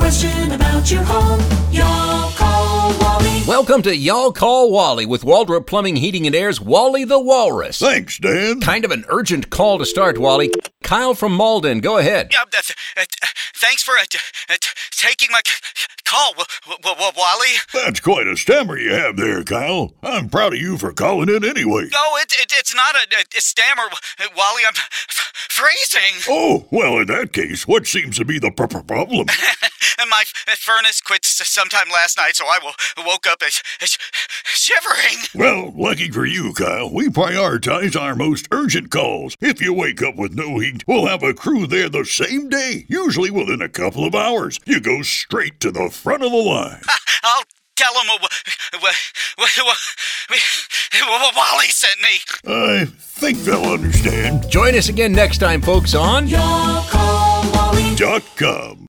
question about your home, y'all call Wally. Welcome to Y'all Call Wally with Waldrop Plumbing, Heating and Air's Wally the Walrus. Thanks, Dan. Kind of an urgent call to start, Wally. Kyle from Malden, go ahead. Yeah, thanks for taking my call, Wally. That's quite a stammer you have there, Kyle. I'm proud of you for calling in anyway. No, it's not a stammer, Wally. I'm freezing. Oh, well, in that case, what seems to be the problem? My furnace quit sometime last night, so I woke up shivering. Well, lucky for you, Kyle, we prioritize our most urgent calls. If you wake up with no heat, we'll have a crew there the same day, usually within a couple of hours. You go straight to the front of the line. I'll tell them Wally sent me. I think they'll understand. Join us again next time, folks, on Y'all call Wally. .com